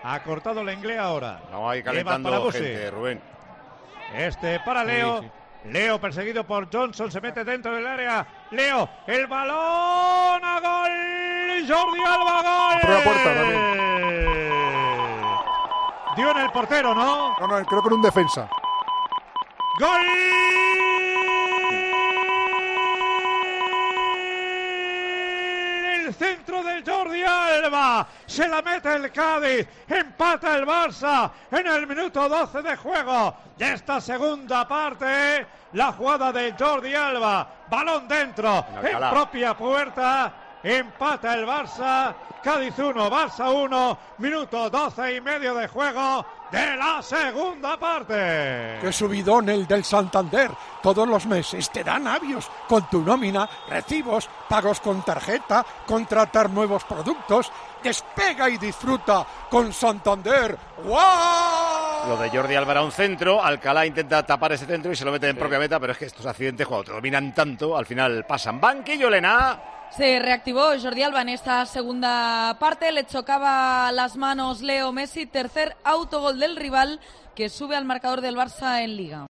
Ha cortado la inglés ahora. No, ahí calentando gente, Rubén. Para Leo. Sí. Leo perseguido por Johnson, se mete dentro del área. Leo, el balón a gol. Jordi Alba, gol. Por la puerta también. Dio en el portero, ¿no? No, creo que en un defensa. ¡Gol! El centro de Jordi Alba. Se la mete el Cádiz. Empata el Barça en el minuto 12 de juego. De esta segunda parte, la jugada de Jordi Alba. Balón dentro, en propia puerta. Empata el Barça. Cádiz 1, Barça 1. Minuto 12 y medio de juego de la segunda parte. ¡Qué subidón el del Santander! Todos los meses te dan avios con tu nómina, recibos, pagos con tarjeta, contratar nuevos productos. Despega y disfruta con Santander. ¡Guau! Lo de Jordi Alba era un centro, Alcalá intenta tapar ese centro y se lo mete en propia meta, pero es que estos accidentes, cuando te dominan tanto, al final pasan. Banquillo, Elena. Se reactivó Jordi Alba en esta segunda parte, le chocaba las manos Leo Messi, tercer autogol del rival que sube al marcador del Barça en Liga.